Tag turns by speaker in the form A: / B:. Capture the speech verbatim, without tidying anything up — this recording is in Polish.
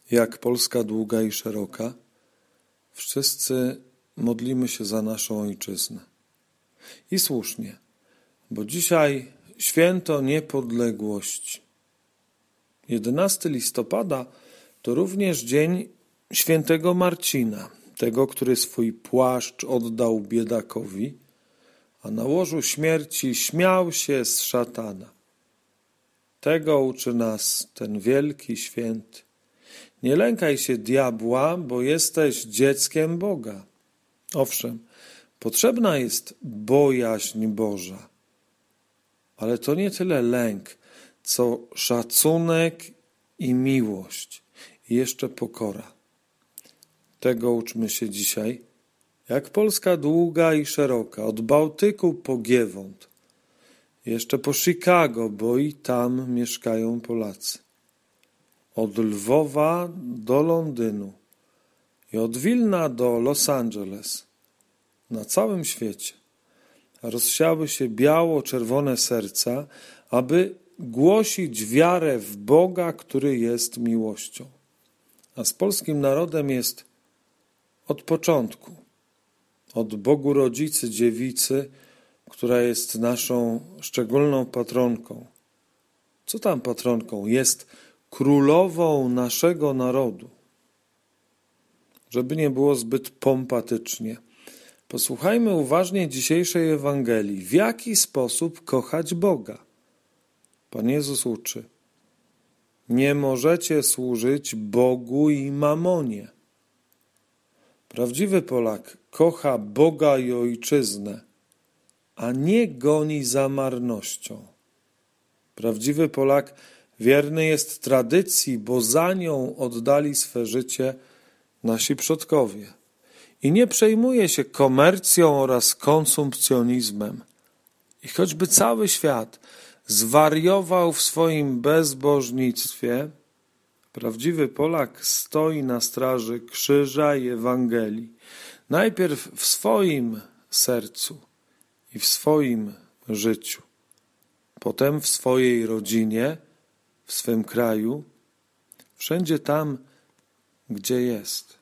A: jak Polska długa i szeroka, wszyscy modlimy się za naszą ojczyznę. I słusznie, bo dzisiaj święto niepodległości. jedenastego listopada to również dzień świętego Marcina, tego, który swój płaszcz oddał biedakowi, a na łożu śmierci śmiał się z szatana. Tego uczy nas ten wielki święty. Nie lękaj się diabła, bo jesteś dzieckiem Boga. Owszem, potrzebna jest bojaźń Boża, ale to nie tyle lęk, co szacunek i miłość i jeszcze pokora. Tego uczmy się dzisiaj, jak Polska długa i szeroka, od Bałtyku po Giewont, jeszcze po Chicago, bo i tam mieszkają Polacy. Od Lwowa do Londynu i od Wilna do Los Angeles, na całym świecie rozsiały się biało-czerwone serca, aby głosić wiarę w Boga, który jest miłością. A z polskim narodem jest od początku, od Bogu Rodzicy Dziewicy, która jest naszą szczególną patronką. Co tam patronką? Jest królową naszego narodu. Żeby nie było zbyt pompatycznie, posłuchajmy uważnie dzisiejszej Ewangelii. W jaki sposób kochać Boga? Pan Jezus uczy: nie możecie służyć Bogu i mamonie. Prawdziwy Polak kocha Boga i ojczyznę, a nie goni za marnością. Prawdziwy Polak wierny jest tradycji, bo za nią oddali swe życie nasi przodkowie. I nie przejmuje się komercją oraz konsumpcjonizmem. I choćby cały świat zwariował w swoim bezbożnictwie, prawdziwy Polak stoi na straży krzyża i Ewangelii. Najpierw w swoim sercu i w swoim życiu. Potem w swojej rodzinie, w swym kraju, wszędzie tam, gdzie jest.